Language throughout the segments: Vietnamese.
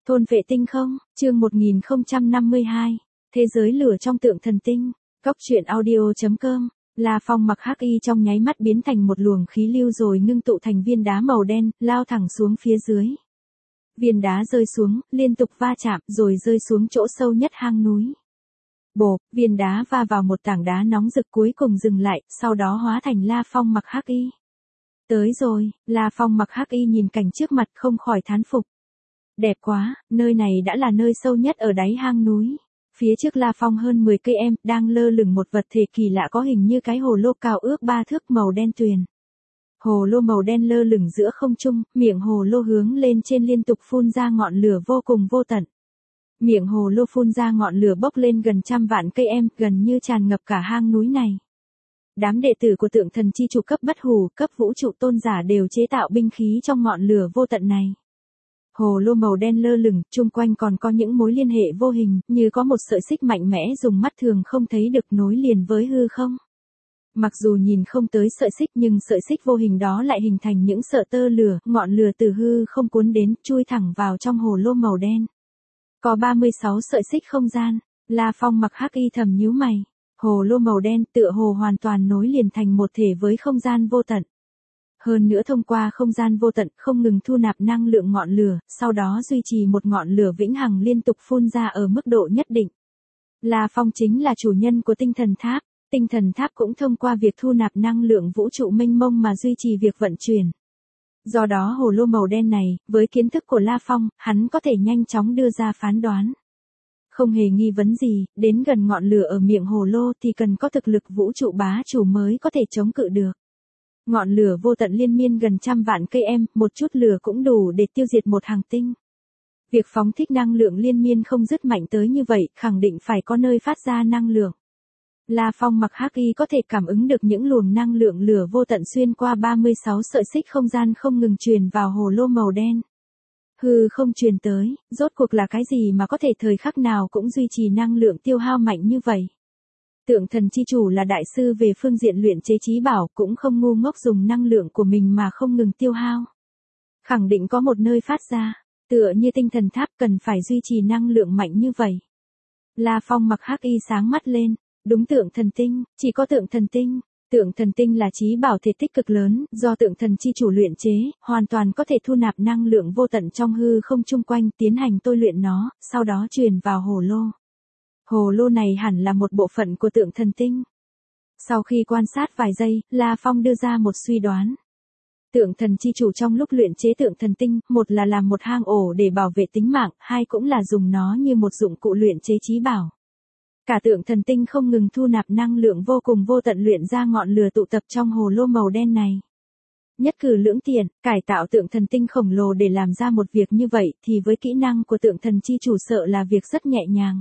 Thôn vệ tinh không, chương 1052. Thế giới lửa trong tượng thần tinh. Cóc truyện audio.com. La Phong mặc hắc y trong nháy mắt biến thành một luồng khí lưu rồi ngưng tụ thành viên đá màu đen, lao thẳng xuống phía dưới. Viên đá rơi xuống, liên tục va chạm rồi rơi xuống chỗ sâu nhất hang núi. Bộp, viên đá va vào một tảng đá nóng rực cuối cùng dừng lại, sau đó hóa thành La Phong mặc hắc y. Tới rồi, La Phong mặc hắc y nhìn cảnh trước mặt không khỏi thán phục. Đẹp quá, nơi này đã là nơi sâu nhất ở đáy hang núi. Phía trước La Phong hơn 10 cây em, đang lơ lửng một vật thể kỳ lạ có hình như cái hồ lô cao ước 3 thước màu đen tuyền. Hồ lô màu đen lơ lửng giữa không trung, miệng hồ lô hướng lên trên liên tục phun ra ngọn lửa vô cùng vô tận. Miệng hồ lô phun ra ngọn lửa bốc lên gần trăm vạn cây em, gần như tràn ngập cả hang núi này. Đám đệ tử của tượng thần chi chủ cấp bất hủ, cấp vũ trụ tôn giả đều chế tạo binh khí trong ngọn lửa vô tận này. Hồ lô màu đen lơ lửng, chung quanh còn có những mối liên hệ vô hình, như có một sợi xích mạnh mẽ dùng mắt thường không thấy được nối liền với hư không. Mặc dù nhìn không tới sợi xích nhưng sợi xích vô hình đó lại hình thành những sợi tơ lửa, ngọn lửa từ hư không cuốn đến, chui thẳng vào trong hồ lô màu đen. Có 36 sợi xích không gian, La Phong mặc hắc y thầm nhíu mày. Hồ lô màu đen tựa hồ hoàn toàn nối liền thành một thể với không gian vô tận. Hơn nữa thông qua không gian vô tận không ngừng thu nạp năng lượng ngọn lửa, sau đó duy trì một ngọn lửa vĩnh hằng liên tục phun ra ở mức độ nhất định. La Phong chính là chủ nhân của tinh thần tháp, tinh thần tháp cũng thông qua việc thu nạp năng lượng vũ trụ mênh mông mà duy trì việc vận chuyển. Do đó hồ lô màu đen này, với kiến thức của La Phong, hắn có thể nhanh chóng đưa ra phán đoán. Không hề nghi vấn gì, đến gần ngọn lửa ở miệng hồ lô thì cần có thực lực vũ trụ bá chủ mới có thể chống cự được. Ngọn lửa vô tận liên miên gần trăm vạn cây em, một chút lửa cũng đủ để tiêu diệt một hành tinh. Việc phóng thích năng lượng liên miên không dứt mạnh tới như vậy, khẳng định phải có nơi phát ra năng lượng. La Phong mặc hắc y có thể cảm ứng được những luồng năng lượng lửa vô tận xuyên qua 36 sợi xích không gian không ngừng truyền vào hồ lô màu đen. Hư không truyền tới, rốt cuộc là cái gì mà có thể thời khắc nào cũng duy trì năng lượng tiêu hao mạnh như vậy? Tượng thần chi chủ là đại sư về phương diện luyện chế chí bảo, cũng không ngu ngốc dùng năng lượng của mình mà không ngừng tiêu hao. Khẳng định có một nơi phát ra, tựa như tinh thần tháp cần phải duy trì năng lượng mạnh như vậy. La Phong mặc hắc y sáng mắt lên, đúng tượng thần tinh, chỉ có tượng thần tinh. Tượng thần tinh là chí bảo thể tích cực lớn, do tượng thần chi chủ luyện chế, hoàn toàn có thể thu nạp năng lượng vô tận trong hư không chung quanh, tiến hành tôi luyện nó, sau đó truyền vào hồ lô. Hồ lô này hẳn là một bộ phận của tượng thần tinh. Sau khi quan sát vài giây, La Phong đưa ra một suy đoán. Tượng thần chi chủ trong lúc luyện chế tượng thần tinh, một là làm một hang ổ để bảo vệ tính mạng, hai cũng là dùng nó như một dụng cụ luyện chế chí bảo. Cả tượng thần tinh không ngừng thu nạp năng lượng vô cùng vô tận luyện ra ngọn lửa tụ tập trong hồ lô màu đen này. Nhất cử lưỡng tiện, cải tạo tượng thần tinh khổng lồ để làm ra một việc như vậy thì với kỹ năng của tượng thần chi chủ sợ là việc rất nhẹ nhàng.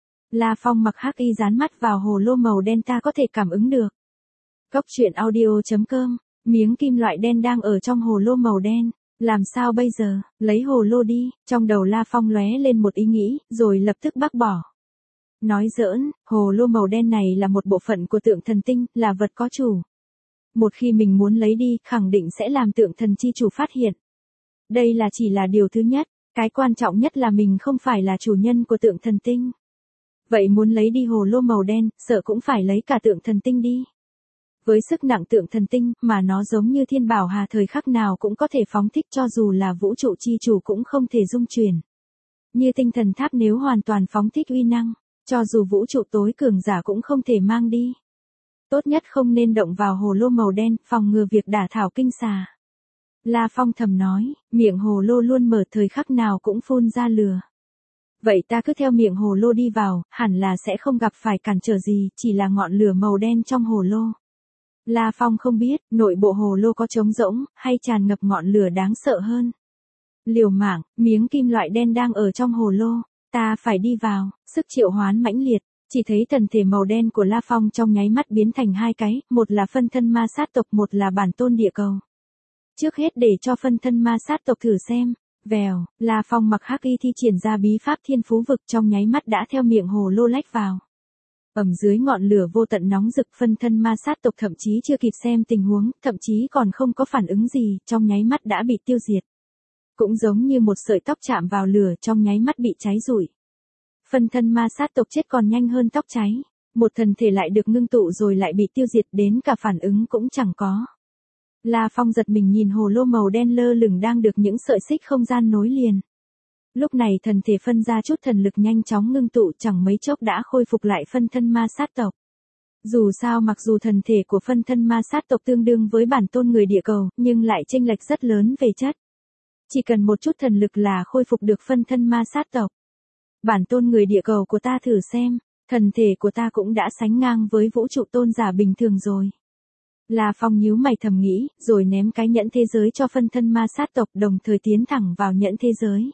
La Phong mặc hắc y dán mắt vào hồ lô màu đen ta có thể cảm ứng được. Cóc truyện audio.com, miếng kim loại đen đang ở trong hồ lô màu đen. Làm sao bây giờ, lấy hồ lô đi, trong đầu La Phong lóe lên một ý nghĩ, rồi lập tức bác bỏ. Nói giỡn, hồ lô màu đen này là một bộ phận của tượng thần tinh, là vật có chủ. Một khi mình muốn lấy đi, khẳng định sẽ làm tượng thần chi chủ phát hiện. Đây là chỉ là điều thứ nhất, cái quan trọng nhất là mình không phải là chủ nhân của tượng thần tinh. Vậy muốn lấy đi hồ lô màu đen, sợ cũng phải lấy cả tượng thần tinh đi. Với sức nặng tượng thần tinh, mà nó giống như thiên bảo hà thời khắc nào cũng có thể phóng thích cho dù là vũ trụ chi chủ cũng không thể dung chuyển. Như tinh thần tháp nếu hoàn toàn phóng thích uy năng, cho dù vũ trụ tối cường giả cũng không thể mang đi. Tốt nhất không nên động vào hồ lô màu đen, phòng ngừa việc đả thảo kinh xà. La Phong thầm nói, miệng hồ lô luôn mở thời khắc nào cũng phun ra lửa. Vậy ta cứ theo miệng hồ lô đi vào, hẳn là sẽ không gặp phải cản trở gì, chỉ là ngọn lửa màu đen trong hồ lô. La Phong không biết, nội bộ hồ lô có trống rỗng, hay tràn ngập ngọn lửa đáng sợ hơn. Liều mạng, miếng kim loại đen đang ở trong hồ lô, ta phải đi vào, sức triệu hoán mãnh liệt, chỉ thấy thần thể màu đen của La Phong trong nháy mắt biến thành hai cái, một là phân thân ma sát tộc, một là bản tôn địa cầu. Trước hết để cho phân thân ma sát tộc thử xem. Vèo, La Phong mặc hắc y thi triển ra bí pháp thiên phú vực trong nháy mắt đã theo miệng hồ lô lách vào. Dưới ngọn lửa vô tận nóng rực phân thân ma sát tộc thậm chí chưa kịp xem tình huống, thậm chí còn không có phản ứng gì, trong nháy mắt đã bị tiêu diệt. cũng giống như một sợi tóc chạm vào lửa trong nháy mắt bị cháy rụi. Phân thân ma sát tộc chết còn nhanh hơn tóc cháy, một thần thể lại được ngưng tụ rồi lại bị tiêu diệt đến cả phản ứng cũng chẳng có. La Phong giật mình nhìn hồ lô màu đen lơ lửng đang được những sợi xích không gian nối liền. Lúc này thần thể phân ra chút thần lực nhanh chóng ngưng tụ chẳng mấy chốc đã khôi phục lại phân thân ma sát tộc. Dù sao mặc dù thần thể của phân thân ma sát tộc tương đương với bản tôn người địa cầu, nhưng lại chênh lệch rất lớn về chất. Chỉ cần một chút thần lực là khôi phục được phân thân ma sát tộc. Bản tôn người địa cầu của ta thử xem, thần thể của ta cũng đã sánh ngang với vũ trụ tôn giả bình thường rồi. La Phong nhíu mày thầm nghĩ, rồi ném cái nhẫn thế giới cho phân thân ma sát tộc đồng thời tiến thẳng vào nhẫn thế giới.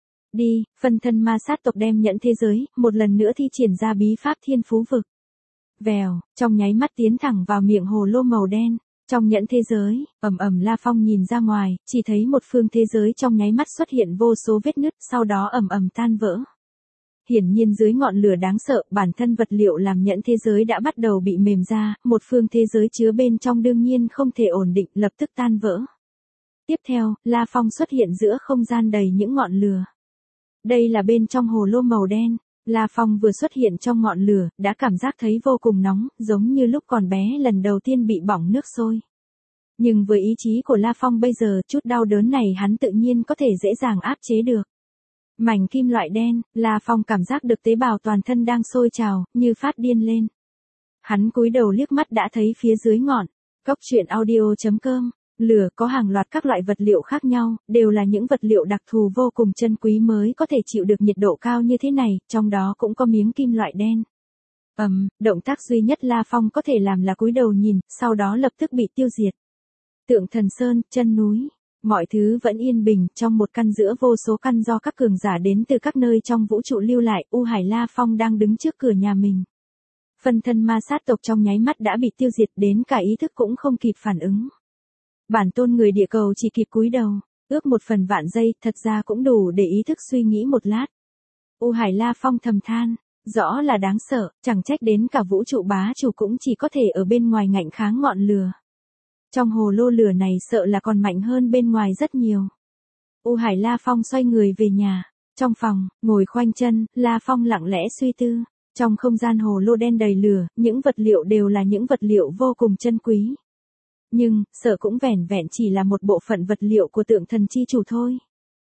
Đi, phân thân ma sát tộc đem nhẫn thế giới, một lần nữa thi triển ra bí pháp thiên phú vực. Vèo, trong nháy mắt tiến thẳng vào miệng hồ lô màu đen. Trong nhẫn thế giới, La Phong nhìn ra ngoài, chỉ thấy một phương thế giới trong nháy mắt xuất hiện vô số vết nứt, sau đó tan vỡ. Hiển nhiên dưới ngọn lửa đáng sợ, bản thân vật liệu làm nhẫn thế giới đã bắt đầu bị mềm ra, một phương thế giới chứa bên trong đương nhiên không thể ổn định, lập tức tan vỡ. Tiếp theo, La Phong xuất hiện giữa không gian đầy những ngọn lửa. Đây là bên trong hồ lô màu đen. La Phong vừa xuất hiện trong ngọn lửa, đã cảm giác thấy vô cùng nóng, giống như lúc còn bé lần đầu tiên bị bỏng nước sôi. Nhưng với ý chí của La Phong bây giờ, chút đau đớn này hắn tự nhiên có thể dễ dàng áp chế được. Mảnh kim loại đen, La Phong cảm giác được tế bào toàn thân đang sôi trào, như phát điên lên. Hắn cúi đầu liếc mắt đã thấy phía dưới ngọn, cốc truyện audio.com, lửa có hàng loạt các loại vật liệu khác nhau, đều là những vật liệu đặc thù vô cùng chân quý mới có thể chịu được nhiệt độ cao như thế này, trong đó cũng có miếng kim loại đen. Động tác duy nhất La Phong có thể làm là cúi đầu nhìn, sau đó lập tức bị tiêu diệt. Tượng thần sơn, chân núi, mọi thứ vẫn yên bình, trong một căn giữa vô số căn do các cường giả đến từ các nơi trong vũ trụ lưu lại, U Hải La Phong đang đứng trước cửa nhà mình. Phân thân ma sát tộc trong nháy mắt đã bị tiêu diệt đến cả ý thức cũng không kịp phản ứng. Bản tôn người địa cầu chỉ kịp cúi đầu, ước một phần vạn giây, thật ra cũng đủ để ý thức suy nghĩ một lát. U Hải La Phong thầm than, rõ là đáng sợ, chẳng trách đến cả vũ trụ bá chủ cũng chỉ có thể ở bên ngoài ngạnh kháng ngọn lửa. Trong hồ lô lửa này sợ là còn mạnh hơn bên ngoài rất nhiều. U Hải La Phong xoay người về nhà. Trong phòng, ngồi khoanh chân, La Phong lặng lẽ suy tư. Trong không gian hồ lô đen đầy lửa, những vật liệu đều là những vật liệu vô cùng chân quý. Nhưng, sợ cũng vẻn vẹn chỉ là một bộ phận vật liệu của tượng thần chi chủ thôi.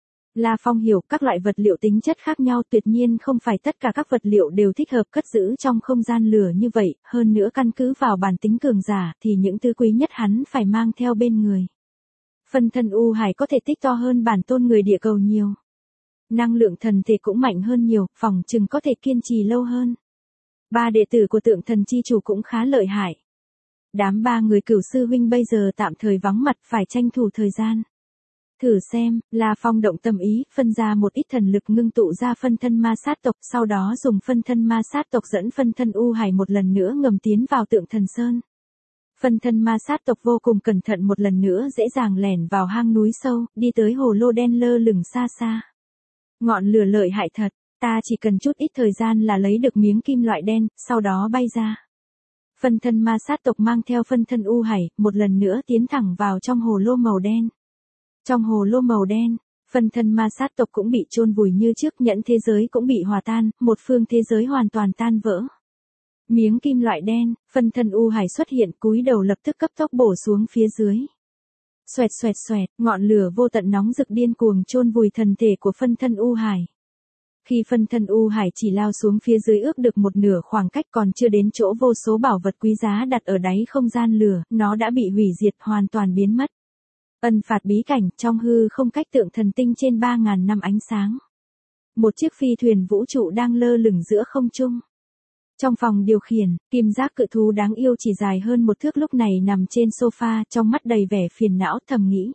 La Phong hiểu các loại vật liệu tính chất khác nhau, tuyệt nhiên không phải tất cả các vật liệu đều thích hợp cất giữ trong không gian lửa như vậy, hơn nữa căn cứ vào bản tính cường giả thì những thứ quý nhất hắn phải mang theo bên người. Phân thân U Hải có thể tích to hơn bản tôn người địa cầu nhiều. Năng lượng thần thể cũng mạnh hơn nhiều, phỏng chừng có thể kiên trì lâu hơn. 3 đệ tử của tượng thần chi chủ cũng khá lợi hại. Đám 3 người cửu sư huynh bây giờ tạm thời vắng mặt, phải tranh thủ thời gian. Thử xem, La Phong động tâm ý, phân ra một ít thần lực ngưng tụ ra phân thân ma sát tộc, sau đó dùng phân thân ma sát tộc dẫn phân thân U Hải một lần nữa ngầm tiến vào tượng thần sơn. Phân thân ma sát tộc vô cùng cẩn thận một lần nữa dễ dàng lẻn vào hang núi sâu, đi tới hồ lô đen lơ lửng xa xa. Ngọn lửa lợi hại thật, ta chỉ cần chút ít thời gian là lấy được miếng kim loại đen, sau đó bay ra. Phân thân ma sát tộc mang theo phân thân U Hải, một lần nữa tiến thẳng vào trong hồ lô màu đen. Trong hồ lô màu đen, phân thân ma sát tộc cũng bị chôn vùi như trước, nhẫn thế giới cũng bị hòa tan, một phương thế giới hoàn toàn tan vỡ. Miếng kim loại đen, phân thân U Hải xuất hiện, cúi đầu lập tức cấp tốc bổ xuống phía dưới. Xoẹt xoẹt xoẹt, ngọn lửa vô tận nóng rực điên cuồng chôn vùi thân thể của phân thân U Hải. Khi phân thân U Hải chỉ lao xuống phía dưới ước được một nửa khoảng cách còn chưa đến chỗ vô số bảo vật quý giá đặt ở đáy không gian lửa, nó đã bị hủy diệt hoàn toàn biến mất. Ân phạt bí cảnh, trong hư không cách tượng thần tinh trên 3.000 năm ánh sáng. Một chiếc phi thuyền vũ trụ đang lơ lửng giữa không trung. Trong phòng điều khiển, kim giác cự thú đáng yêu chỉ dài hơn một thước lúc này nằm trên sofa, trong mắt đầy vẻ phiền não, thầm nghĩ.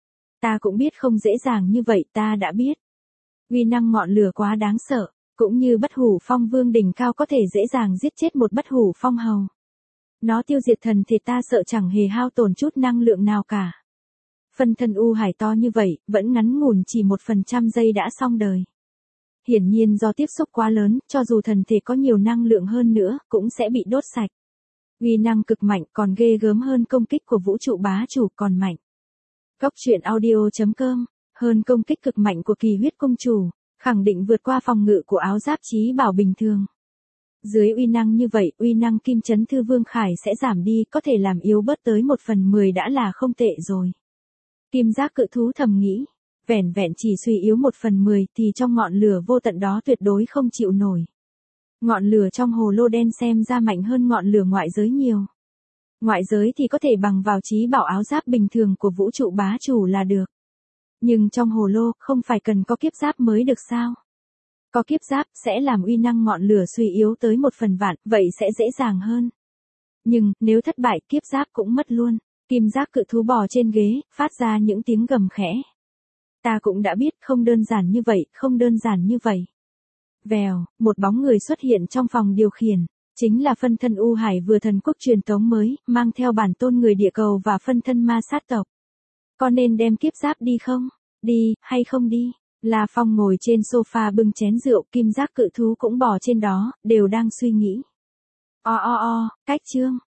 Ta cũng biết không dễ dàng như vậy, ta đã biết. Uy năng ngọn lửa quá đáng sợ, cũng như bất hủ phong vương đỉnh cao có thể dễ dàng giết chết một bất hủ phong hầu. Nó tiêu diệt thần thì ta sợ chẳng hề hao tổn chút năng lượng nào cả. Phân thân U Hải to như vậy, vẫn ngắn ngủn chỉ 1% giây đã xong đời. Hiển nhiên do tiếp xúc quá lớn, cho dù thần thể có nhiều năng lượng hơn nữa, cũng sẽ bị đốt sạch. Uy năng cực mạnh, còn ghê gớm hơn công kích của vũ trụ bá chủ còn mạnh. Cốc truyện audio.com hơn công kích cực mạnh của Kỳ Huyết Công Chủ, khẳng định vượt qua phòng ngự của áo giáp Chí Bảo bình thường. Dưới uy năng như vậy, uy năng Kim Chấn Thư Vương Khải sẽ giảm đi, có thể làm yếu bớt tới 1/10 đã là không tệ rồi. Kim Giác Cự Thú thầm nghĩ, vẻn vẹn chỉ suy yếu 1/10 thì trong ngọn lửa vô tận đó tuyệt đối không chịu nổi. Ngọn lửa trong hồ lô đen xem ra mạnh hơn ngọn lửa ngoại giới nhiều. Ngoại giới thì có thể bằng vào Chí Bảo áo giáp bình thường của vũ trụ bá chủ là được. Nhưng trong hồ lô, không phải cần có kiếp giáp mới được sao? Có kiếp giáp sẽ làm uy năng ngọn lửa suy yếu tới 1/1000, vậy sẽ dễ dàng hơn. Nhưng, nếu thất bại, kiếp giáp cũng mất luôn. Kim Giác Cự Thú bò trên ghế, phát ra những tiếng gầm khẽ. Ta cũng đã biết, không đơn giản như vậy, không đơn giản như vậy. Vèo, một bóng người xuất hiện trong phòng điều khiển. Chính là phân thân U Hải Vừa Thần Quốc truyền tống mới, mang theo bản tôn người địa cầu và phân thân ma sát tộc. Có nên đem kiếp giáp đi không? Đi, hay không đi? La Phong ngồi trên sofa bưng chén rượu, Kim Giác Cự Thú cũng bò trên đó, đều đang suy nghĩ. Cách chương.